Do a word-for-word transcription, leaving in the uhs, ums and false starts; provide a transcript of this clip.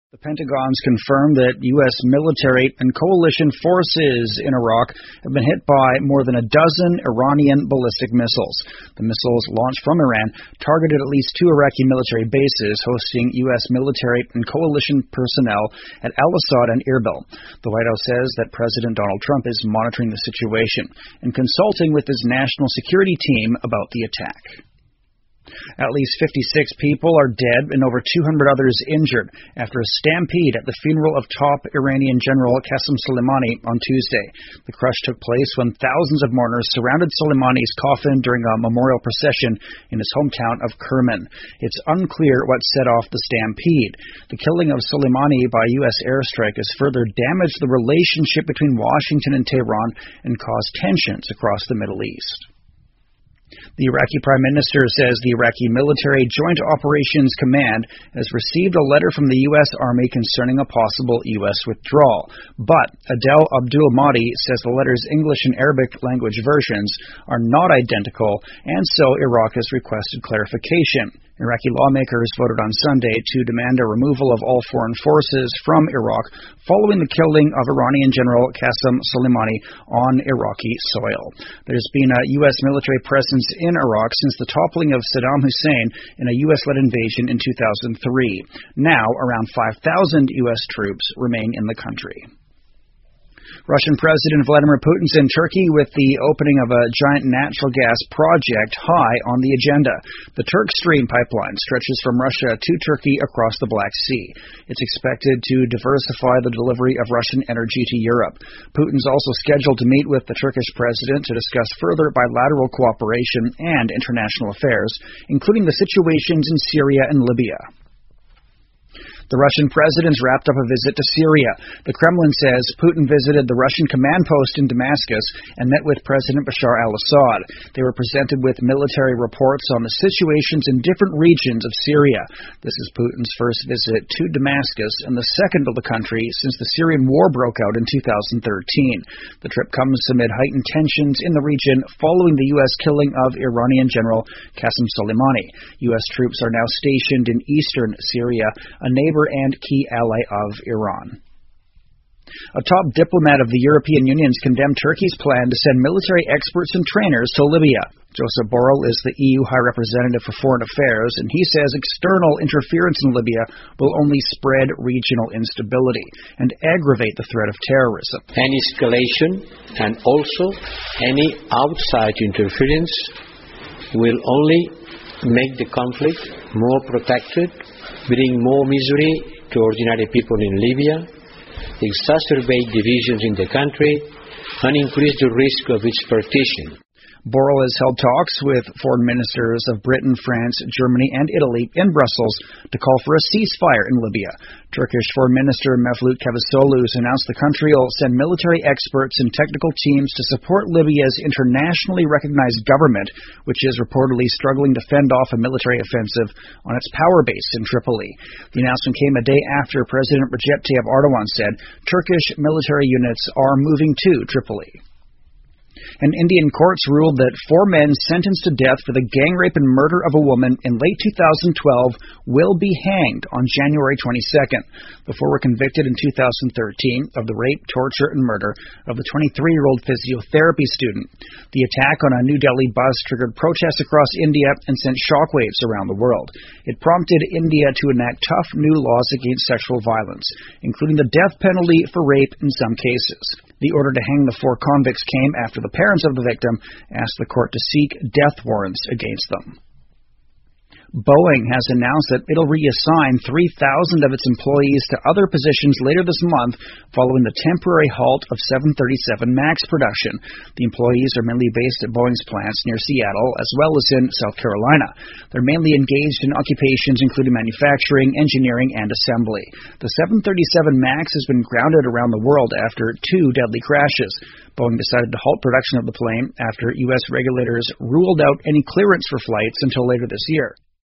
The Pentagon's confirmed that U S military and coalition forces in Iraq have been hit by more than a dozen Iranian ballistic missiles. The missiles launched from Iran targeted at least two Iraqi military bases hosting U S military and coalition personnel at Al-Assad and Erbil. The White House says that President Donald Trump is monitoring the situation and consulting with his national security team about the attack. At least fifty-six people are dead and over two hundred others injured after a stampede at the funeral of top Iranian General Qasem Soleimani on Tuesday. The crush took place when thousands of mourners surrounded Soleimani's coffin during a memorial procession in his hometown of Kerman. It's unclear what set off the stampede. The killing of Soleimani by U S airstrike has further damaged the relationship between Washington and Tehran and caused tensions across the Middle East. The Iraqi Prime Minister says the Iraqi Military Joint Operations Command has received a letter from the U S Army concerning a possible U S withdrawal. But Adel Abdul Mahdi says the letter's English and Arabic language versions are not identical, and so Iraq has requested clarification. Iraqi lawmakers voted on Sunday to demand a removal of all foreign forces from Iraq following the killing of Iranian General Qasem Soleimani on Iraqi soil. There's been a U S military presence in Iraq since the toppling of Saddam Hussein in a U S-led invasion in two thousand three. Now, around five thousand U S troops remain in the country. Russian President Vladimir Putin's in Turkey with the opening of a giant natural gas project high on the agenda. The Turk Stream pipeline stretches from Russia to Turkey across the Black Sea. It's expected to diversify the delivery of Russian energy to Europe. Putin's also scheduled to meet with the Turkish president to discuss further bilateral cooperation and international affairs, including the situations in Syria and Libya. The Russian president's wrapped up a visit to Syria. The Kremlin says Putin visited the Russian command post in Damascus and met with President Bashar al-Assad. They were presented with military reports on the situations in different regions of Syria. This is Putin's first visit to Damascus and the second to the country since the Syrian war broke out in two thousand thirteen. The trip comes amid heightened tensions in the region following the U S killing of Iranian General Qasem Soleimani. U S troops are now stationed in eastern Syria, a neighbor and key ally of Iran. A top diplomat of the European Union has condemned Turkey's plan to send military experts and trainers to Libya. Josep Borrell is the E U High Representative for Foreign Affairs, and he says external interference in Libya will only spread regional instability and aggravate the threat of terrorism. Any escalation and also any outside interference will only make the conflict more protracted, bring more misery to ordinary people in Libya, exacerbate divisions in the country, and increase the risk of its partition. Borrell has held talks with foreign ministers of Britain, France, Germany, and Italy in Brussels to call for a ceasefire in Libya. Turkish Foreign Minister Mevlut Cavusoglu has announced the country will send military experts and technical teams to support Libya's internationally recognized government, which is reportedly struggling to fend off a military offensive on its power base in Tripoli. The announcement came a day after President Recep Tayyip Erdogan said Turkish military units are moving to Tripoli. And Indian courts ruled that four men sentenced to death for the gang rape and murder of a woman in late two thousand twelve will be hanged on January twenty-second. The four were convicted in two thousand thirteen of the rape, torture, and murder of the twenty-three-year-old physiotherapy student. The attack on a New Delhi bus triggered protests across India and sent shockwaves around the world. It prompted India to enact tough new laws against sexual violence, including the death penalty for rape in some cases. The order to hang the four convicts came after the parents of the victim asked the court to seek death warrants against them. Boeing has announced that it'll reassign three thousand of its employees to other positions later this month following the temporary halt of seven thirty-seven MAX production. The employees are mainly based at Boeing's plants near Seattle as well as in South Carolina. They're mainly engaged in occupations including manufacturing, engineering, and assembly. The seven thirty-seven MAX has been grounded around the world after two deadly crashes. Boeing decided to halt production of the plane after U S regulators ruled out any clearance for flights until later this year.